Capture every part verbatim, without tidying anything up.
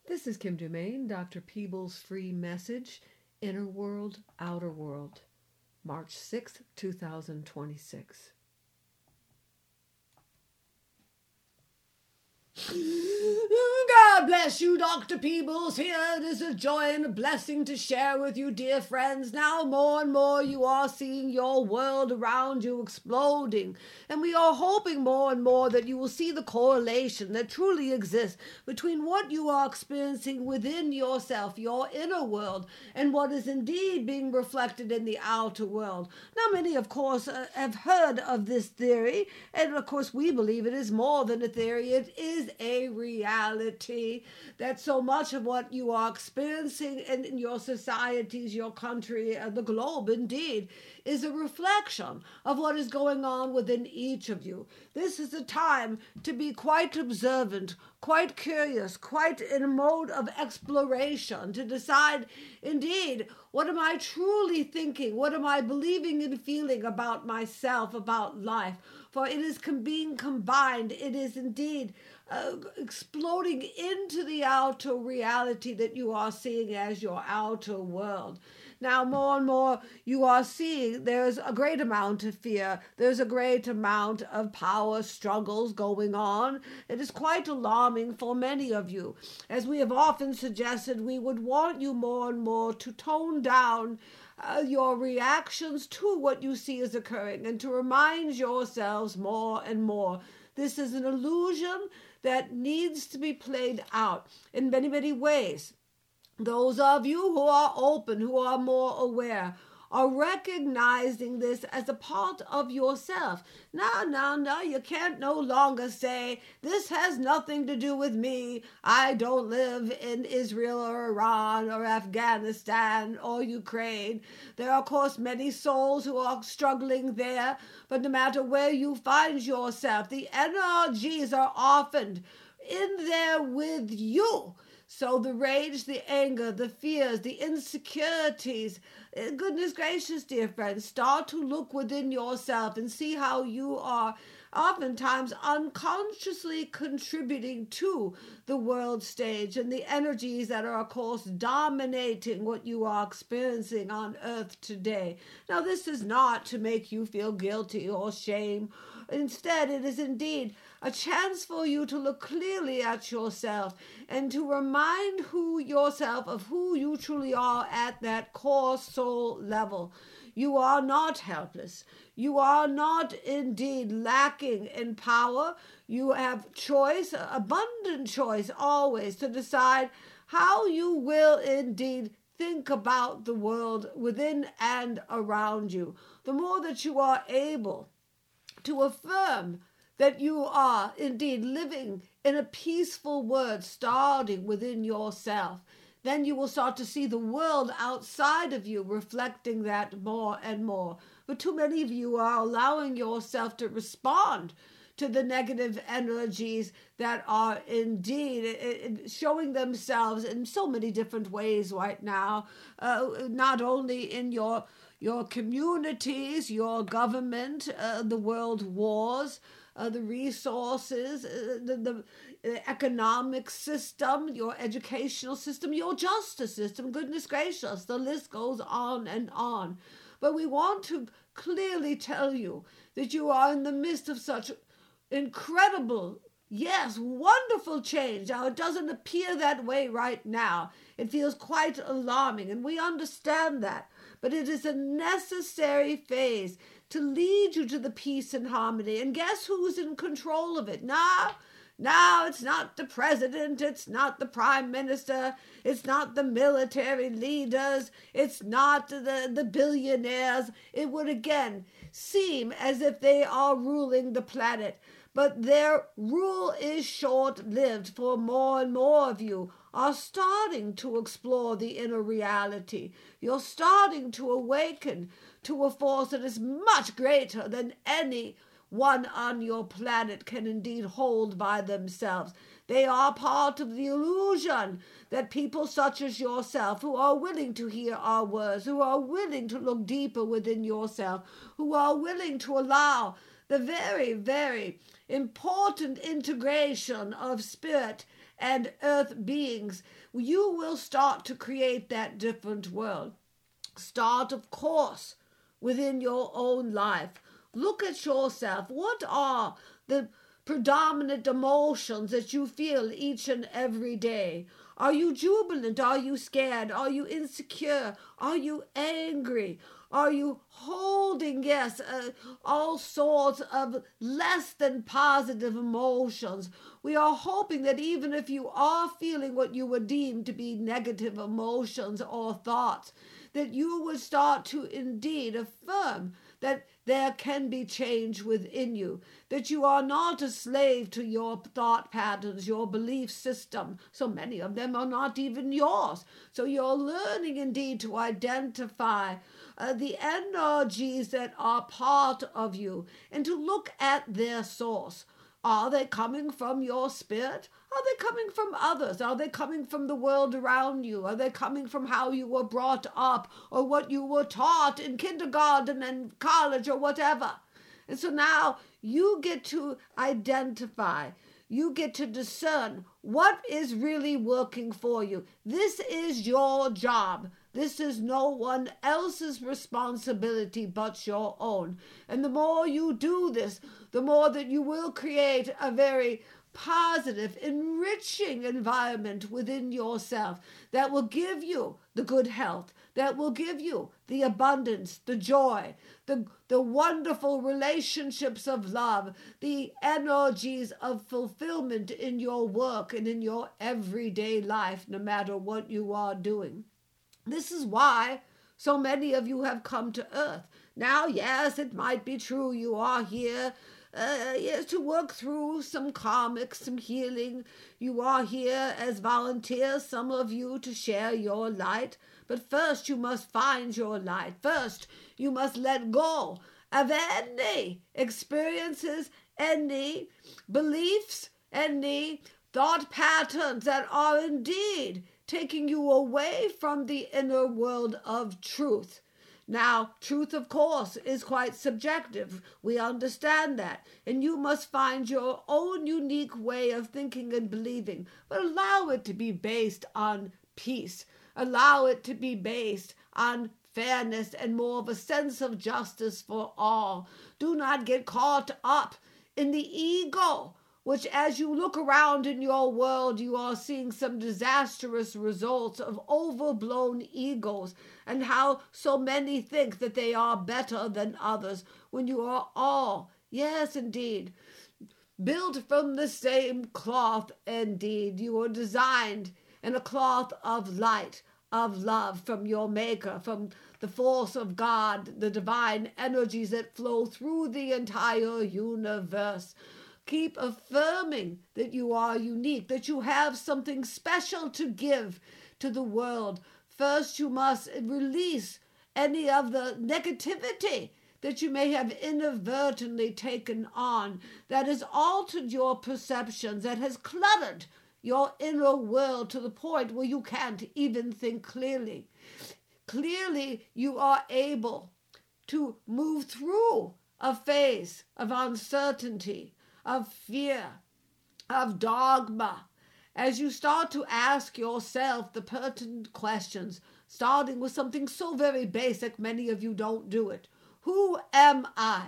This is Kim Dumaine, Doctor Peebles' free message, Inner World, Outer World, March sixth, two thousand twenty-six. God bless you, Doctor Peebles here. It is a joy and a blessing to share with you, dear friends. Now more and more you are seeing your world around you exploding, and we are hoping more and more that you will see the correlation that truly exists between what you are experiencing within yourself, your inner world, and what is indeed being reflected in the outer world. Now many, of course, uh, have heard of this theory, and of course we believe it is more than a theory. It is a reality that so much of what you are experiencing in, in your societies, your country, and the globe indeed is a reflection of what is going on within each of you. This is a time to be quite observant, quite curious, quite in a mode of exploration, to decide, indeed, what am I truly thinking? What am I believing and feeling about myself, about life? For it is com- being combined. It is indeed uh, exploding into the outer reality that you are seeing as your outer world. Now, more and more you are seeing there's a great amount of fear. There's a great amount of power struggles going on. It is quite alarming for many of you. As we have often suggested, we would want you more and more to tone down Uh, your reactions to what you see is occurring, and to remind yourselves more and more. This is an illusion that needs to be played out in many, many ways. Those of you who are open, who are more aware, are recognizing this as a part of yourself. No, no, no, you can't no longer say, this has nothing to do with me. I don't live in Israel or Iran or Afghanistan or Ukraine. There are, of course, many souls who are struggling there, but no matter where you find yourself, the energies are often in there with you. So the rage, the anger, the fears, the insecurities, goodness gracious, dear friends, start to look within yourself and see how you are oftentimes unconsciously contributing to the world stage and the energies that are, of course, dominating what you are experiencing on earth today. Now, this is not to make you feel guilty or shame. Instead, it is indeed a chance for you to look clearly at yourself and to remind who yourself of who you truly are at that core soul level. You are not helpless. You are not indeed lacking in power. You have choice, abundant choice always, to decide how you will indeed think about the world within and around you. The more that you are able to affirm that you are indeed living in a peaceful world starting within yourself, then you will start to see the world outside of you reflecting that more and more. But too many of you are allowing yourself to respond to the negative energies that are indeed showing themselves in so many different ways right now, uh, not only in your your communities, your government, uh, the world wars, uh, the resources, uh, the, the uh, economic system, your educational system, your justice system. Goodness gracious, the list goes on and on. But we want to clearly tell you that you are in the midst of such incredible, yes, wonderful change. Now, it doesn't appear that way right now. It feels quite alarming, and we understand that. But it is a necessary phase to lead you to the peace and harmony. And guess who's in control of it? Now, now it's not the president, it's not the prime minister, it's not the military leaders, it's not the, the billionaires. It would again seem as if they are ruling the planet. But their rule is short-lived, for more and more of you are starting to explore the inner reality. You're starting to awaken to a force that is much greater than any one on your planet can indeed hold by themselves. They are part of the illusion that people such as yourself, who are willing to hear our words, who are willing to look deeper within yourself, who are willing to allow the very, very important integration of spirit and earth beings, you will start to create that different world. Start, of course, within your own life. Look at yourself. What are the predominant emotions that you feel each and every day? Are you jubilant? Are you scared? Are you insecure? Are you angry? Are you holding, yes, uh, all sorts of less than positive emotions? We are hoping that even if you are feeling what you would deem to be negative emotions or thoughts, that you would start to indeed affirm that there can be change within you, that you are not a slave to your thought patterns, your belief system. So many of them are not even yours. So you're learning indeed to identify uh, the energies that are part of you and to look at their source. Are they coming from your spirit? Are they coming from others? Are they coming from the world around you? Are they coming from how you were brought up or what you were taught in kindergarten and college or whatever? And so now you get to identify, you get to discern what is really working for you. This is your job. This is no one else's responsibility but your own. And the more you do this, the more that you will create a very positive, enriching environment within yourself that will give you the good health, that will give you the abundance, the joy, the, the wonderful relationships of love, the energies of fulfillment in your work and in your everyday life, no matter what you are doing. This is why so many of you have come to earth. Now, yes, it might be true you are here uh, yes, to work through some karmic, some healing. You are here as volunteers, some of you, to share your light. But first you must find your light. First you must let go of any experiences, any beliefs, any thought patterns that are indeed taking you away from the inner world of truth. Now, truth, of course, is quite subjective. We understand that. And you must find your own unique way of thinking and believing. But allow it to be based on peace. Allow it to be based on fairness and more of a sense of justice for all. Do not get caught up in the ego, which as you look around in your world, you are seeing some disastrous results of overblown egos and how so many think that they are better than others when you are all, yes, indeed, built from the same cloth. Indeed, you are designed in a cloth of light, of love from your maker, from the force of God, the divine energies that flow through the entire universe. Keep affirming that you are unique, that you have something special to give to the world. First, you must release any of the negativity that you may have inadvertently taken on, that has altered your perceptions, that has cluttered your inner world to the point where you can't even think clearly. Clearly, you are able to move through a phase of uncertainty, of fear, of dogma, as you start to ask yourself the pertinent questions, starting with something so very basic, many of you don't do it. Who am I?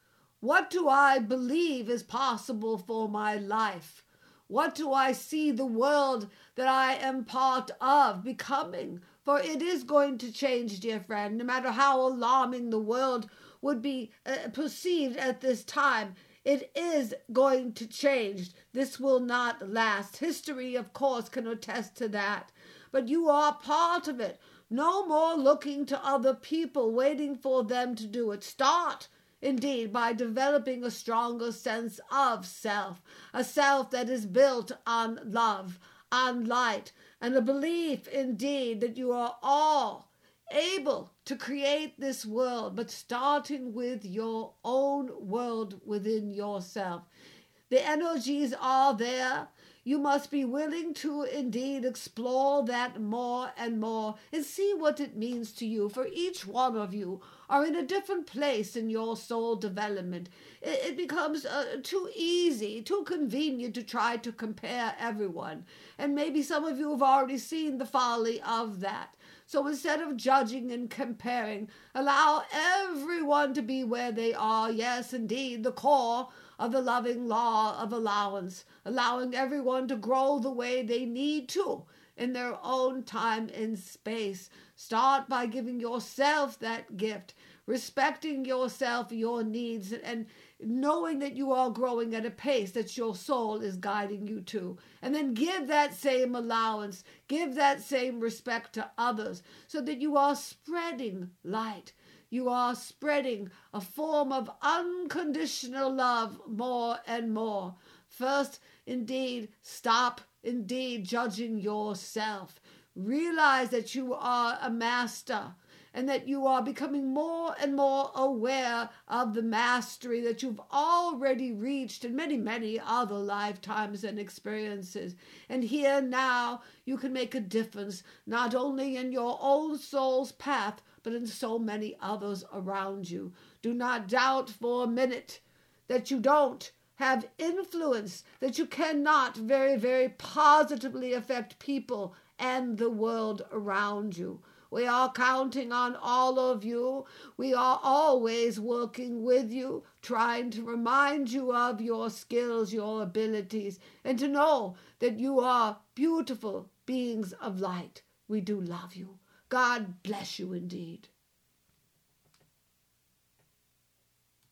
What do I believe is possible for my life? What do I see the world that I am part of becoming? For it is going to change, dear friend, no matter how alarming the world would be uh, perceived at this time. It is going to change. This will not last. History, of course, can attest to that. But you are part of it. No more looking to other people, waiting for them to do it. Start, indeed, by developing a stronger sense of self, a self that is built on love, on light, and a belief, indeed, that you are all able to create this world, but starting with your own world within yourself. The energies are there. you must be willing to indeed explore that more and more and see what it means to you. For each one of you are in a different place in your soul development. It, it becomes uh, too easy, too convenient to try to compare everyone. And maybe some of you have already seen the folly of that. So instead of judging and comparing, allow everyone to be where they are. Yes, indeed, the core of the loving law of allowance, allowing everyone to grow the way they need to in their own time and space. Start by giving yourself that gift, respecting yourself, your needs, and knowing that you are growing at a pace that your soul is guiding you to. And then give that same allowance, give that same respect to others so that you are spreading light. You are spreading a form of unconditional love more and more. First, indeed, stop indeed judging yourself. Realize that you are a master and that you are becoming more and more aware of the mastery that you've already reached in many, many other lifetimes and experiences. And here now you can make a difference, not only in your own soul's path, but in so many others around you. Do not doubt for a minute that you don't have influence, that you cannot very, very positively affect people and the world around you. We are counting on all of you. We are always working with you, trying to remind you of your skills, your abilities, and to know that you are beautiful beings of light. We do love you. God bless you indeed.